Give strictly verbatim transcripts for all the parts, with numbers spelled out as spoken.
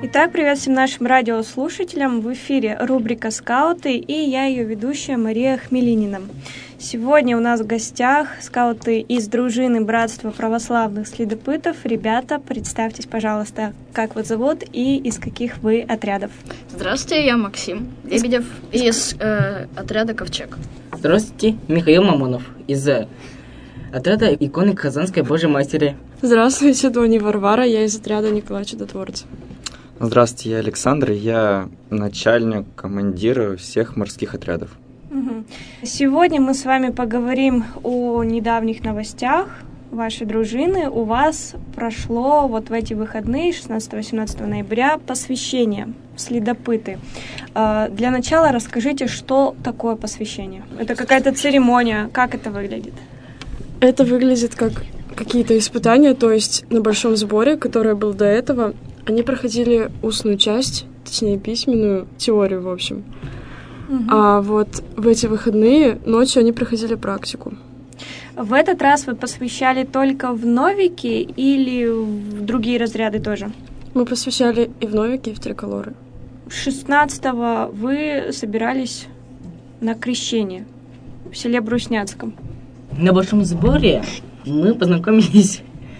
Итак, привет всем нашим радиослушателям. В эфире рубрика «Скауты» и я, ее ведущая Мария Хмелинина. Сегодня у нас в гостях скауты из дружины Братства православных следопытов. Ребята, представьтесь, пожалуйста, как вас зовут и из каких вы отрядов. Здравствуйте, я Максим Лебедев из э, отряда «Ковчег». Здравствуйте, Михаил Мамонов из отряда иконы Казанской Божьей Матери. Здравствуйте, Доня Варвара, я из отряда Николая Чудотворца. Здравствуйте, я Александр, я начальник, командир всех морских отрядов. Угу. Сегодня мы с вами поговорим о недавних новостях вашей дружины. У вас прошло вот в эти выходные, шестнадцатого-восемнадцатого ноября, посвящение в следопыты. Для начала расскажите, что такое посвящение. Это какая-то церемония, как это выглядит? Это выглядит как какие-то испытания, то есть на большом сборе, который был до этого, они проходили устную часть, точнее письменную, теорию, в общем. Угу. А вот в эти выходные ночью они проходили практику. В этот раз вы посвящали только в новики или в другие разряды тоже? Мы посвящали и в новики, и в триколоры. шестнадцатого вы собирались на крещение в селе Брусняцком. На большом сборе мы познакомились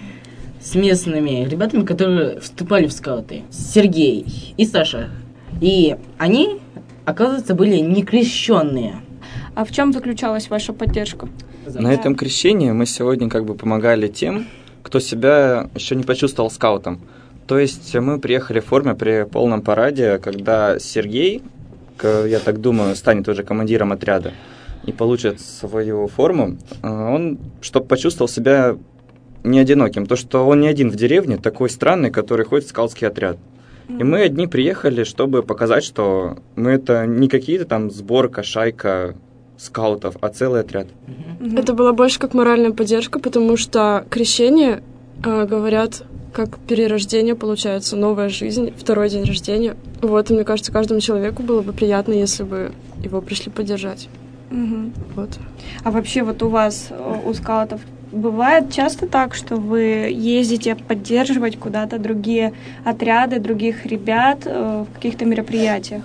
с местными ребятами, которые вступали в скауты. Сергей и Саша. И они, оказывается, были некрещенные. А в чем заключалась ваша поддержка? На этом крещении мы сегодня как бы помогали тем, кто себя еще не почувствовал скаутом. То есть мы приехали в форме при полном параде, когда Сергей, я так думаю, станет уже командиром отряда и получит свою форму, он, чтобы почувствовал себя не одиноким. То, что он не один в деревне, такой странный, который ходит в скаутский отряд. И мы одни приехали, чтобы показать, что мы это не какие-то там сборка, шайка скаутов, а целый отряд. Mm-hmm. Это была больше как моральная поддержка, потому что крещение, э, говорят, как перерождение получается, новая жизнь, второй день рождения. Вот, и мне кажется, каждому человеку было бы приятно, если бы его пришли поддержать. Mm-hmm. Вот. А вообще вот у вас, у скаутов, бывает часто так, что вы ездите поддерживать куда-то другие отряды, других ребят э, в каких-то мероприятиях?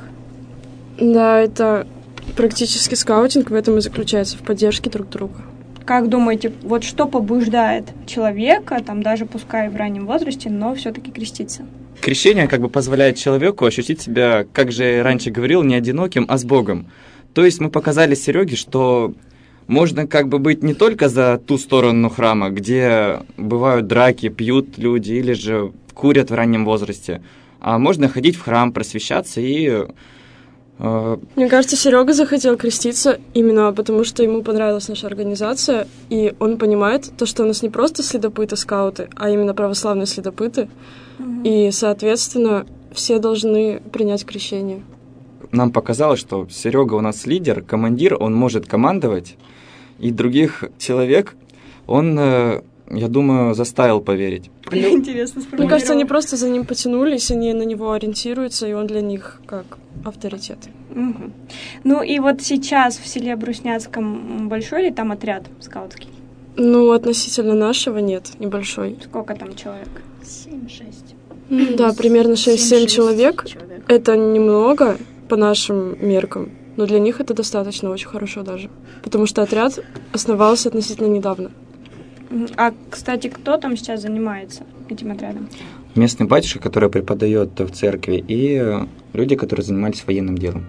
Да, это практически скаутинг в этом и заключается, в поддержке друг друга. Как думаете, вот что побуждает человека, там даже пускай в раннем возрасте, но все-таки креститься? Крещение как бы позволяет человеку ощутить себя, как же раньше говорил, не одиноким, а с Богом. То есть мы показали Сереге, что можно как бы быть не только за ту сторону храма, где бывают драки, пьют люди или же курят в раннем возрасте, а можно ходить в храм, просвещаться и... Э... Мне кажется, Серега захотел креститься именно потому, что ему понравилась наша организация, и он понимает то, что у нас не просто следопыты-скауты, а именно православные следопыты, mm-hmm. и, соответственно, все должны принять крещение. Нам показалось, что Серега у нас лидер, командир, он может командовать, и других человек он, я думаю, заставил поверить. Интересно сформулировал. Мне кажется, они просто за ним потянулись, они на него ориентируются, и он для них как авторитет. Угу. Ну и вот сейчас в селе Брусняцком большой ли там отряд скаутский? Ну, относительно нашего нет, небольшой. Сколько там человек? семь-шесть. Да, примерно шесть-семь человек. человек. Это немного по нашим меркам, но для них это достаточно, очень хорошо даже. Потому что отряд основался относительно недавно. А, кстати, кто там сейчас занимается этим отрядом? Местный батюшка, который преподает в церкви, и люди, которые занимались военным делом.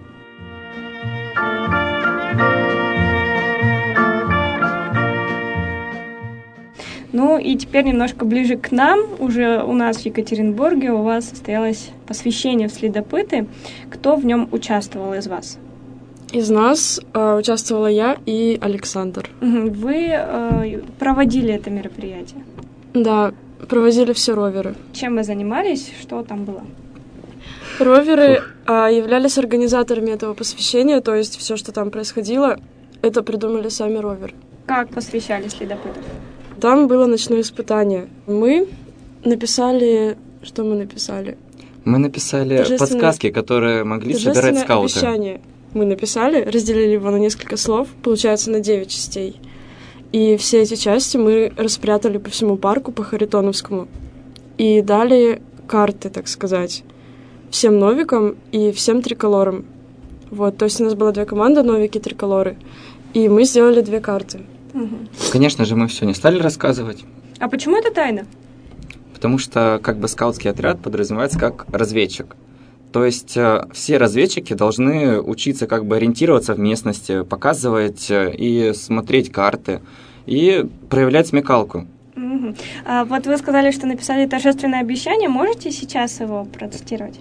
Ну и теперь немножко ближе к нам. Уже у нас в Екатеринбурге у вас состоялось посвящение в следопыты. Кто в нем участвовал из вас? Из нас э, участвовала я и Александр. Вы э, проводили это мероприятие? Да, проводили все роверы. Чем вы занимались? Что там было? Роверы э, являлись организаторами этого посвящения, то есть все, что там происходило, это придумали сами роверы. Как посвящали следопытов? Там было ночное испытание. Мы написали... Что мы написали? Мы написали подсказки, которые могли собирать скауты. Обещание мы написали, разделили его на несколько слов, получается, на девять частей. И все эти части мы распрятали по всему парку, по Харитоновскому. И дали карты, так сказать. всем новикам и всем триколорам. Вот, то есть у нас было две команды, новики и триколоры, и мы сделали две карты. Угу. Конечно же, мы все не стали рассказывать. А почему это тайна? Потому что как бы скаутский отряд подразумевается как разведчик. То есть э, все разведчики должны учиться как бы ориентироваться в местности, показывать э, и смотреть карты, и проявлять смекалку. Угу. А вот вы сказали, что написали торжественное обещание. Можете сейчас его процитировать?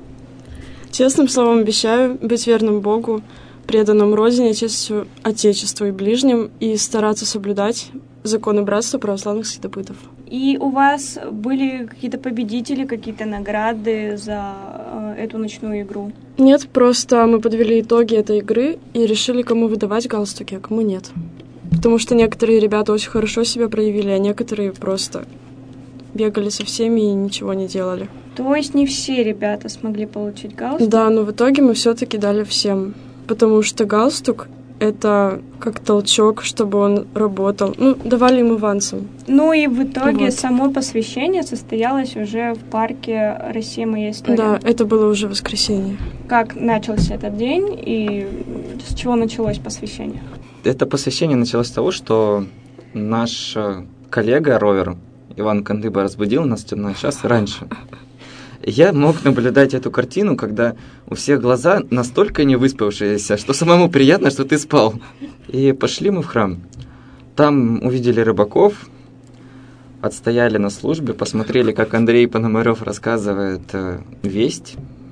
Честным словом обещаю быть верным Богу, преданным Родине, Отечеству, Отечеству и ближним, и стараться соблюдать законы братства православных следопытов. И у вас были какие-то победители, какие-то награды за э, эту ночную игру? Нет, просто мы подвели итоги этой игры и решили, кому выдавать галстуки, а кому нет. Потому что некоторые ребята очень хорошо себя проявили, а некоторые просто бегали со всеми и ничего не делали. То есть не все ребята смогли получить галстук? Да, но в итоге мы все-таки дали всем. Потому что галстук — это как толчок, чтобы он работал. Ну, давали им авансом. Ну и в итоге Вот. само посвящение состоялось уже в парке «Россия. Моя история». Да, это было уже воскресенье. Как начался этот день и с чего началось посвящение? Это посвящение началось с того, что наш э, коллега Ровер Иван Кандыба разбудил нас в темный час раньше. Я мог наблюдать эту картину, когда у всех глаза настолько не выспавшиеся, что самому приятно, что ты спал. И пошли мы в храм. Там увидели рыбаков, отстояли на службе, посмотрели, как Андрей Пономарев рассказывает э, весть,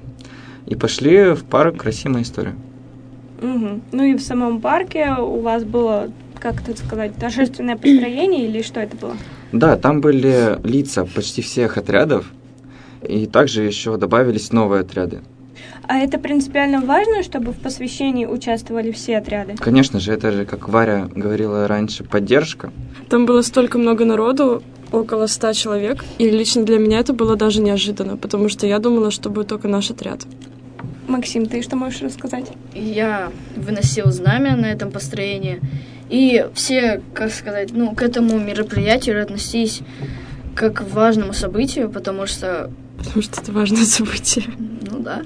и пошли в парк «Россия. Моя история». Угу. Ну и в самом парке у вас было, как это сказать, торжественное построение или что это было? Да, там были лица почти всех отрядов, и также еще добавились новые отряды. А это принципиально важно, чтобы в посвящении участвовали все отряды? Конечно же, это же, как Варя говорила раньше, поддержка. Там было столько много народу, около ста человек, и лично для меня это было даже неожиданно, потому что я думала, что будет только наш отряд. Максим, ты что можешь рассказать? Я выносил знамя на этом построении, и все, как сказать, ну, к этому мероприятию относились как к важному событию, потому что... Потому что это важное событие. Ну да.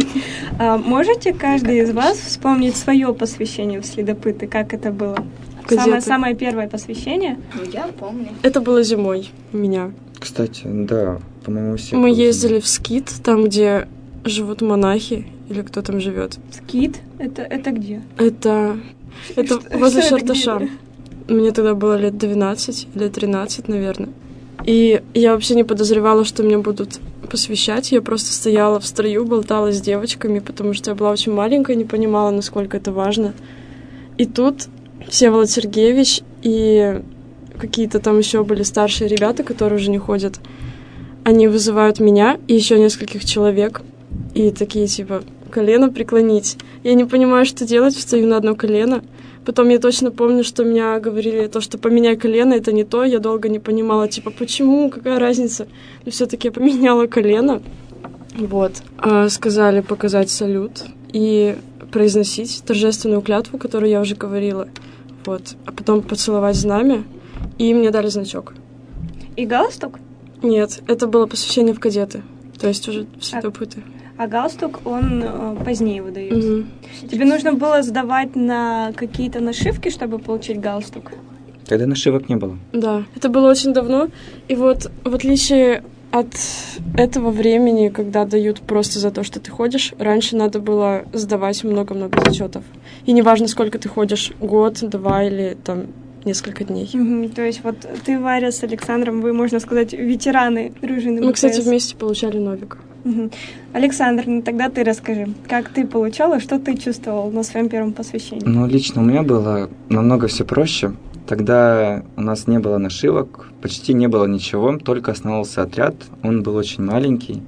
А можете каждый из вас вспомнить свое посвящение в следопыты? Как это было? Самое, самое первое посвящение? Ну, я помню. Это было зимой у меня. Кстати, да, по-моему, все... Мы ездили в скит, там, где живут монахи, или кто там живет. Скит? Это, это где? Это, это Что- возле что это Шарташа. где? Мне тогда было лет двенадцать или тринадцать, наверное. И я вообще не подозревала, что меня будут посвящать. Я просто стояла в строю, болтала с девочками, потому что я была очень маленькая, не понимала, насколько это важно. И тут Всеволод Сергеевич и какие-то там еще были старшие ребята, которые уже не ходят. Они вызывают меня и еще нескольких человек. И такие, типа, колено преклонить. Я не понимаю, что делать, встаю на одно колено. Потом я точно помню, что меня говорили то, что поменяй колено, это не то. Я долго не понимала, типа, почему, какая разница. Но все-таки я поменяла колено. Вот. А сказали показать салют и произносить торжественную клятву, которую я уже говорила. Вот. А потом поцеловать знамя, и мне дали значок. И галстук? Нет, это было посвящение в кадеты. То есть уже в следопыты. А галстук, он э, позднее выдается. Мгм. Тебе нужно было сдавать на какие-то нашивки, чтобы получить галстук? Тогда нашивок не было. Да, это было очень давно. И вот в отличие от этого времени, когда дают просто за то, что ты ходишь, раньше надо было сдавать много-много зачетов. И неважно, сколько ты ходишь, год, два или там несколько дней. Мгм. То есть вот ты, Варя, с Александром, вы, можно сказать, ветераны дружины Мы, кстати, МТС. вместе получали новик. Мгм. Александр, ну тогда ты расскажи, как ты получал и что ты чувствовал на своем первом посвящении? Ну, лично у меня было намного все проще. Тогда у нас не было нашивок, почти не было ничего, только основался отряд, он был очень маленький.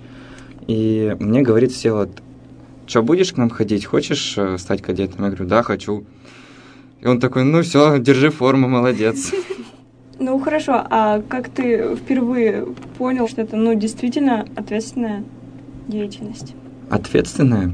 И мне говорит Всеволод: что, будешь к нам ходить, хочешь э, стать кадетом? Я говорю: да, хочу. И он такой: ну все, держи форму, молодец. Ну хорошо, а как ты впервые понял, что это ну действительно ответственная деятельность? Ответственная?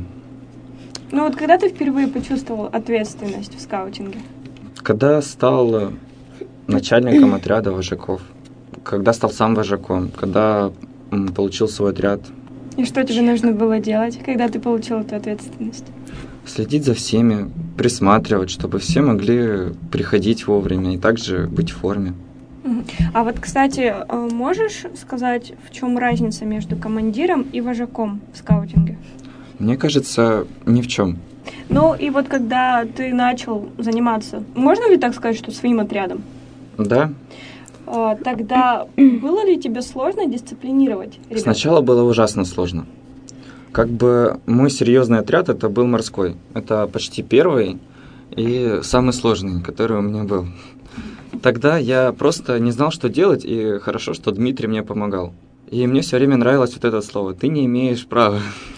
Ну вот когда ты впервые почувствовал ответственность в скаутинге? Когда стал э, начальником отряда вожаков, когда стал сам вожаком, когда м, получил свой отряд. И что тебе нужно было делать, когда ты получил эту ответственность? Следить за всеми, присматривать, чтобы все могли приходить вовремя и также быть в форме. А вот, кстати, можешь сказать, в чем разница между командиром и вожаком в скаутинге? Мне кажется, ни в чем. Ну и вот когда ты начал заниматься, можно ли так сказать, что своим отрядом? Да. Тогда было ли тебе сложно дисциплинировать ребят? Сначала было ужасно сложно. Как бы мой серьезный отряд это был морской. Это почти первый и самый сложный, который у меня был. Тогда я просто не знал, что делать, и хорошо, что Дмитрий мне помогал. И мне все время нравилось вот это слово «ты не имеешь права».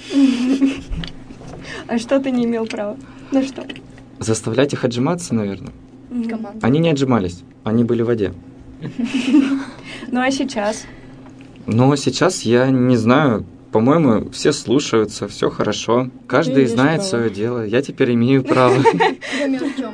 А что ты не имел права? Ну что? Заставлять их отжиматься, наверное. Команда. Они не отжимались, они были в воде. Ну а сейчас? Но сейчас я не знаю, по-моему, все слушаются, все хорошо. Каждый знает право. Свое дело. Я теперь имею право. Кроме Артема.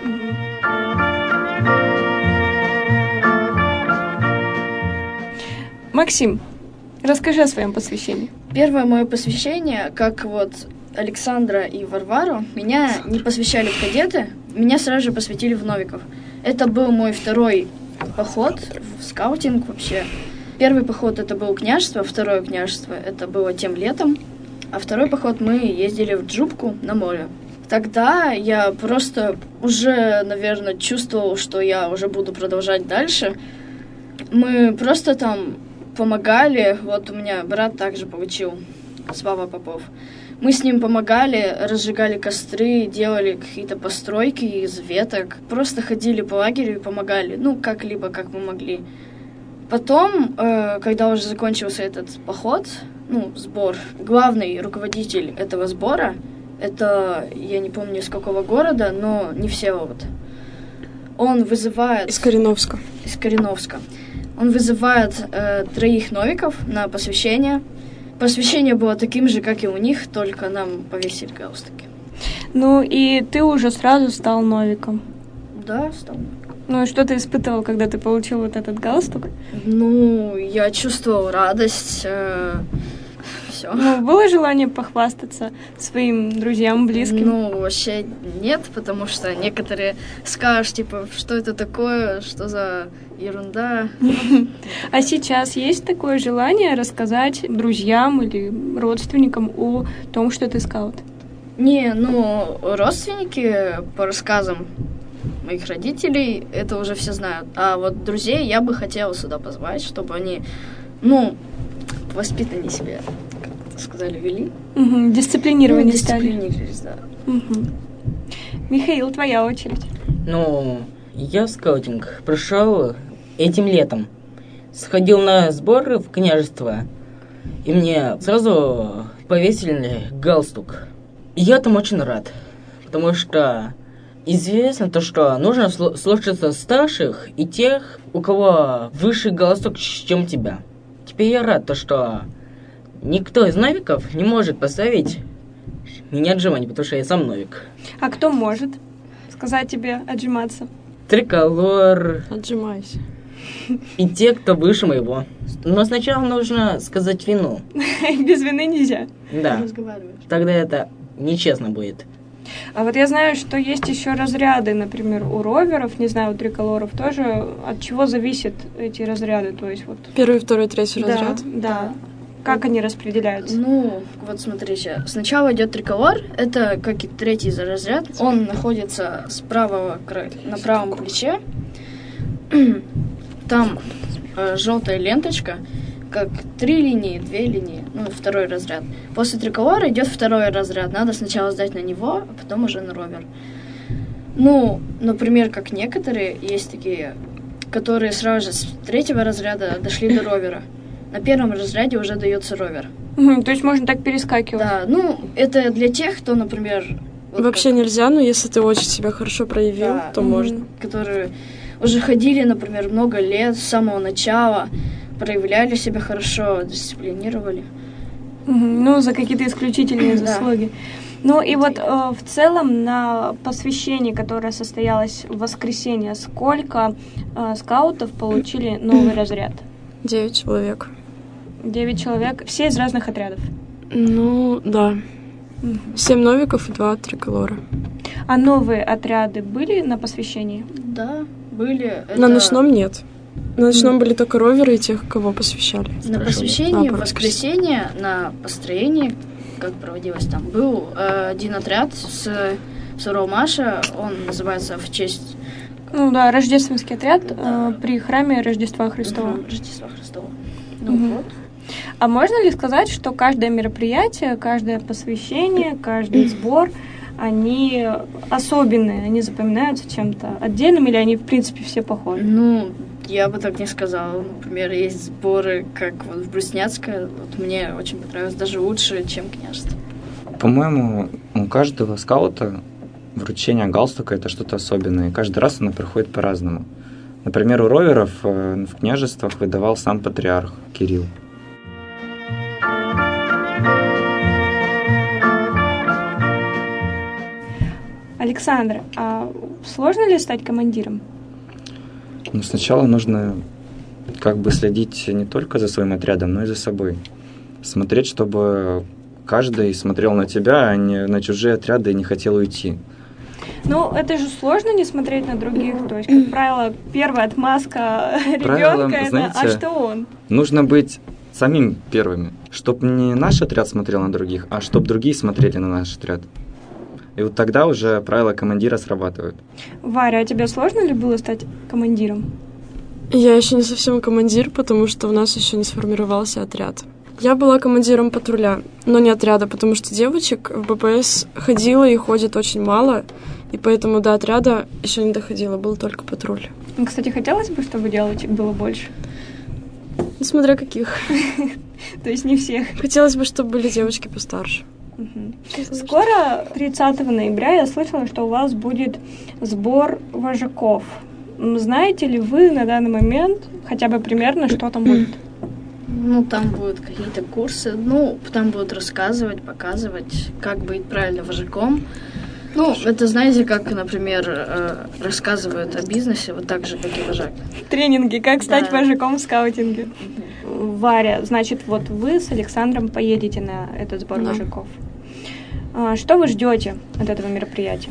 Максим, расскажи о своем посвящении. Первое мое посвящение, как вот Александра и Варвару, меня не посвящали в кадеты, меня сразу же посвятили в новиков. Это был мой второй поход в скаутинг вообще. Первый поход это был княжество, второе княжество это было тем летом, а второй поход мы ездили в Джубку на море. Тогда я просто уже, наверное, чувствовал, что я уже буду продолжать дальше. Мы просто там помогали, вот у меня брат также получил, Слава Попов. Мы с ним помогали, разжигали костры, делали какие-то постройки из веток. Просто ходили по лагерю и помогали, ну, как-либо, как мы могли. Потом, э, когда уже закончился этот поход, ну, сбор, главный руководитель этого сбора, это, я не помню, из какого города, но не Всеволод. Он вызывает... Из Кореновска. Из Кореновска. Он вызывает э, троих новиков на посвящение. Посвящение было таким же, как и у них, только нам повесили галстуки. Ну и ты уже сразу стал новиком. Да, стал. Ну и что ты испытывал, когда ты получил вот этот галстук? Ну, я чувствовал радость, э, все. Ну, было желание похвастаться своим друзьям, близким? Ну, вообще нет, потому что некоторые скажут, типа, что это такое, что за ерунда. А сейчас есть такое желание рассказать друзьям или родственникам о том, что ты скаут? Не, ну, родственники по рассказам моих родителей это уже все знают. А вот друзей я бы хотела сюда позвать, чтобы они, ну, воспитаннее себя, как это сказали, вели. Угу, дисциплинированнее ну, стали. Дисциплинировались, да. Угу. Михаил, твоя очередь. Ну, я в скаутинг прошел этим летом. Сходил на сборы в княжество, и мне сразу повесили галстук. И я там очень рад, потому что известно то, что нужно слушаться старших и тех, у кого выше галстук, чем тебя. Теперь я рад, то, что никто из новиков не может поставить меня отжимать, потому что я сам новик. А кто может сказать тебе отжиматься? Триколор. Отжимайся. И те, кто выше моего. Но сначала нужно сказать вину. Без вины нельзя. Да. Тогда это нечестно будет. А вот я знаю, что есть еще разряды, например, у роверов, не знаю, у триколоров тоже. От чего зависят эти разряды? То есть вот... Первый, второй, третий да, разряд? Да. Как они распределяются? Ну, вот смотрите, сначала идет триколор, это как и третий разряд. Он находится с правого края, на правом плече. Там э, желтая ленточка, как три линии, две линии, ну, второй разряд. После триколора идет второй разряд. Надо сначала сдать на него, а потом уже на ровер. Ну, например, как некоторые, есть такие, которые сразу же с третьего разряда дошли до ровера. На первом разряде уже дается ровер. Угу, то есть можно так перескакивать? Да, ну, это для тех, кто, например... Вот вообще как, нельзя, но если ты очень себя хорошо проявил, да, то можно. Которые уже ходили, например, много лет, с самого начала, проявляли себя хорошо, дисциплинировали. Угу, ну, за какие-то исключительные заслуги. Ну и вот э, в целом на посвящении, которое состоялось в воскресенье, сколько э, скаутов получили новый разряд? Девять человек. Девять человек, все из разных отрядов. Ну, да. Мгм. Семь новиков и два триколора. А новые отряды были на посвящении? Да, были. На Это- ночном нет. На ночном были только роверы и тех, кого посвящали. На Хорошо. посвящении, А, в по воскресенье, на построении, как проводилось там, был э, один отряд с Суралмаша, он называется в честь Ну да, рождественский отряд Да. э, при храме Рождества Христова. Мгм, Рождества Христова. Ну Мгм. вот. А можно ли сказать, что каждое мероприятие, каждое посвящение, каждый сбор, они особенные, они запоминаются чем-то отдельным, или они, в принципе, все похожи? Ну, я бы так не сказала. Например, есть сборы, как вот в Брусняцкое. Вот мне очень понравилось, даже лучше, чем княжество. По-моему, у каждого скаута вручение галстука – это что-то особенное. И каждый раз оно проходит по-разному. Например, у роверов э, в княжествах выдавал сам патриарх Кирилл. Александр, а сложно ли стать командиром? Но сначала нужно как бы следить не только за своим отрядом, но и за собой. Смотреть, чтобы каждый смотрел на тебя, а не на чужие отряды и не хотел уйти. Ну, это же сложно не смотреть на других. То есть, как правило, первая отмазка Правило, ребенка это знаете, «а что он?». Нужно быть самим первыми, чтобы не наш отряд смотрел на других, а чтобы другие смотрели на наш отряд. И вот тогда уже правила командира срабатывают. Варя, а тебе сложно ли было стать командиром? Я еще не совсем командир, потому что у нас еще не сформировался отряд. Я была командиром патруля, но не отряда, потому что девочек в БПС ходило и ходит очень мало, и поэтому до отряда еще не доходило, был только патруль. Ну, кстати, хотелось бы, чтобы девочек было больше. Ну, смотря каких. То есть не всех. Хотелось бы, чтобы были девочки постарше. Мгм. Скоро, тридцатого ноября, я слышала, что у вас будет сбор вожаков. М, Знаете ли вы на данный момент хотя бы примерно, что там будет? Ну, там будут какие-то курсы, ну, там будут рассказывать, показывать, как быть правильно вожаком. Ну, это, знаете, как, например, э, рассказывают о бизнесе, вот так же, как и вожак. Тренинги, как стать Да. вожаком в скаутинге. Варя, значит, вот вы с Александром поедете на этот сбор Да. вожаков. А, Что вы ждете от этого мероприятия?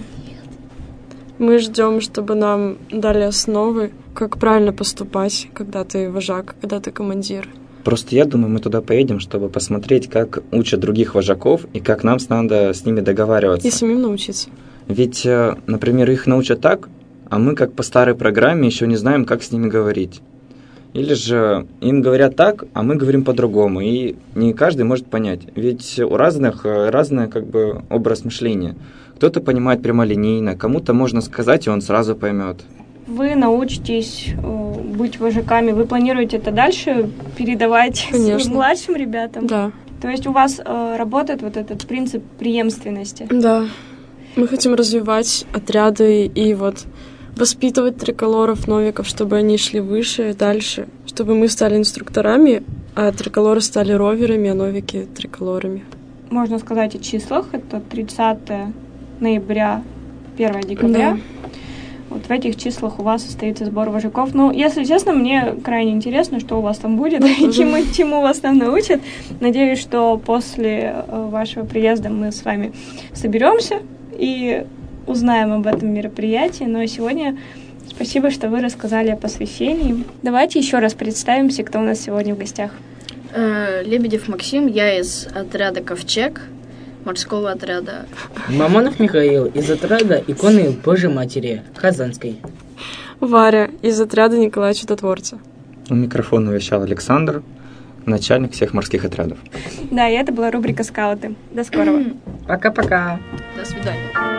Мы ждем, чтобы нам дали основы, как правильно поступать, когда ты вожак, когда ты командир. Просто я думаю, мы туда поедем, чтобы посмотреть, как учат других вожаков и как нам надо с ними договариваться. И самим научиться. Ведь, э, например, их научат так, а мы как по старой программе еще не знаем, как с ними говорить. Или же им говорят так, а мы говорим по-другому, и не каждый может понять. Ведь у разных э, разный как бы образ мышления. Кто-то понимает прямолинейно, кому-то можно сказать, и он сразу поймет. Вы научитесь э, быть вожаками. Вы планируете это дальше передавать Конечно. своим младшим ребятам? Да, То есть у вас э, работает вот этот принцип преемственности? да. Мы хотим развивать отряды и вот воспитывать триколоров, новиков, чтобы они шли выше, дальше, чтобы мы стали инструкторами, а триколоры стали роверами, а новики триколорами. Можно сказать о числах. Это тридцатого ноября, первого декабря. Да. Вот в этих числах у вас состоится сбор вожаков. Ну, если честно, мне крайне интересно, что у вас там будет и чему, чему вас там научат. Надеюсь, что после э, вашего приезда мы с вами соберемся и узнаем об этом мероприятии. Ну а сегодня спасибо, что вы рассказали о посвящении. Давайте еще раз представимся, кто у нас сегодня в гостях. Э, Лебедев Максим, я из отряда «Ковчег», морского отряда. Мамонов Михаил из отряда иконы Божьей Матери Казанской. Варя из отряда Николая Чудотворца. У микрофона вещал Александр, начальник всех морских отрядов. Да, и это была рубрика «Скауты». До скорого. Пока-пока. До свидания.